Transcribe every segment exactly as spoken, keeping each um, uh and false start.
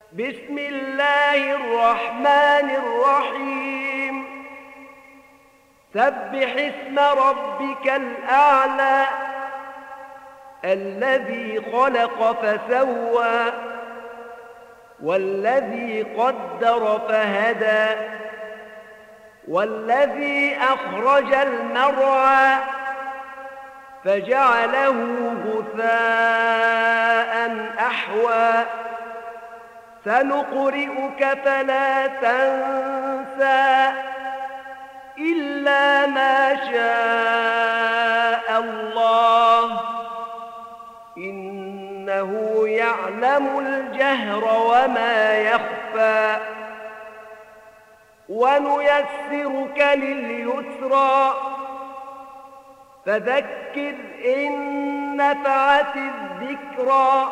بسم الله الرحمن الرحيم سبح اسم ربك الأعلى الذي خلق فسوى والذي قدر فهدى والذي أخرج المرعى فجعله غثاء أحوى سنقرئك فلا تنسى إلا ما شاء الله إنه يعلم الجهر وما يخفى ونيسرك لليسرى فذكر إن نفعت الذكرى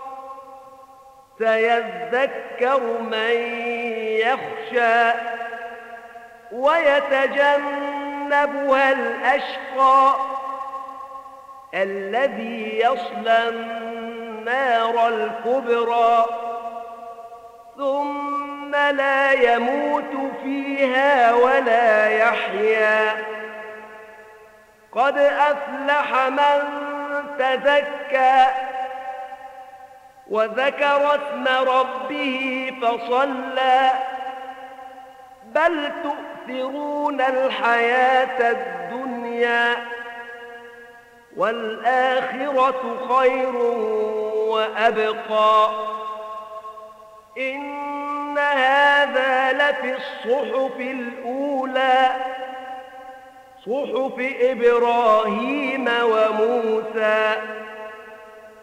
سيذكر من يخشى ويتجنبها الأشقى الذي يصلى النار الكبرى ثم لا يموت فيها ولا يحيا قد أفلح من تزكى وذكر اسم ربه فصلى بل تؤثرون الحياة الدنيا والآخرة خير وأبقى إن هذا لفي الصحف الأولى صحف إبراهيم وموسى